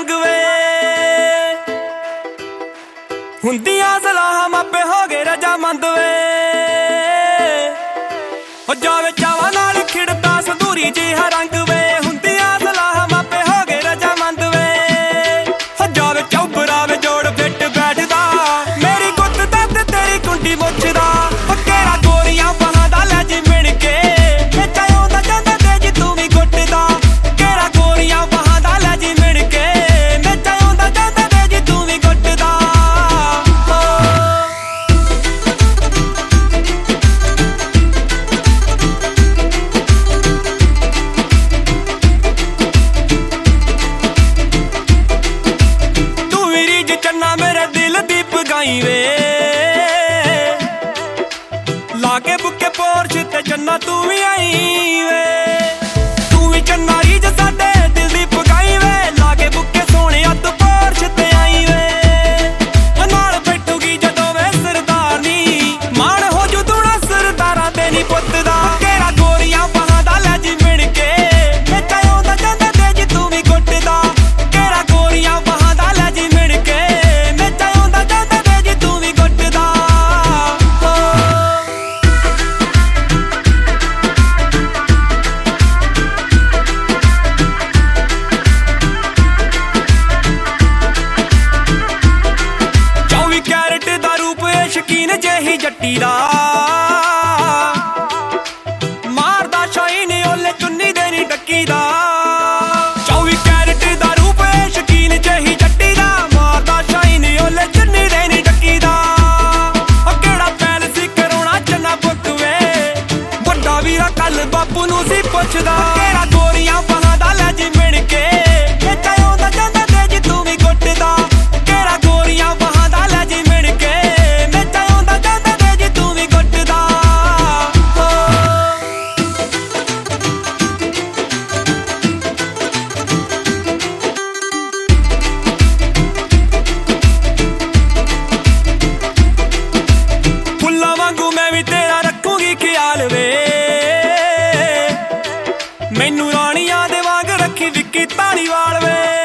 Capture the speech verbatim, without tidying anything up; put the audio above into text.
रंग वे हुंदियां सलाहां मापे हो गए रजामंद वे हो जावे चावा नाल खिड़दा संदूरी जिहा रंग वे हुंदियां सलाहां मापे हो गए रजामंद वे हो जावे चौबरा वे जोड़ फिट बैठदा मेरी गुत्त दा ते तेरी कुंडी मुछदा हो केरा गोरियां बाहां दा लै जी मिण के मेचा आउंदा जांदा ते जी तूं वी गुੱਟदा केरा गोरियां बाहां दा लै जी मिण के मेचा आउंदा जांदा ते जी तूं वी गुੱਟदा मेरे दिल दी पगाई वे लागे बुके पोर्च ते चन्ना तू भी आई वे तू भी चन्ना रीज साडे दिल दी पगाई वे लागे बुके सोने तू पोर्च ते आई वे नाल बैठूगी जदों वे सरदारनी मान हो जू दूना सरदारा ते नी पुੱਤ दा केरा गोरियां बाहां दा लै जी मिण के मेचा आउंदा जांदा ते जी तू भी गुੱਟਦਾ केरा गोरियां बाहां दा लै जी मिण के शकीन जेही जट्टी दा मारदा शाइन ओले चुन्नी देनी डक्की दा चौबी कैरेट दा रूप शकीन जेही जट्टी दा मारदा शाइन ओले चुन्नी देनी डक्की दा ओ केड़ा पैल सी करोना चन्ना बुक वे बड़ा वीरा कल बापू नू सी पुछदा केड़ा गोरियां बाहां दा लै जी मिण के मेचा आउंदा जांदा ते जी तूं वी गुੱਟदा केड़ा गोरियां बाहां दा लै जी मिण के मैनू राणियां दे वांग रखी विक्की धालीवाल वे।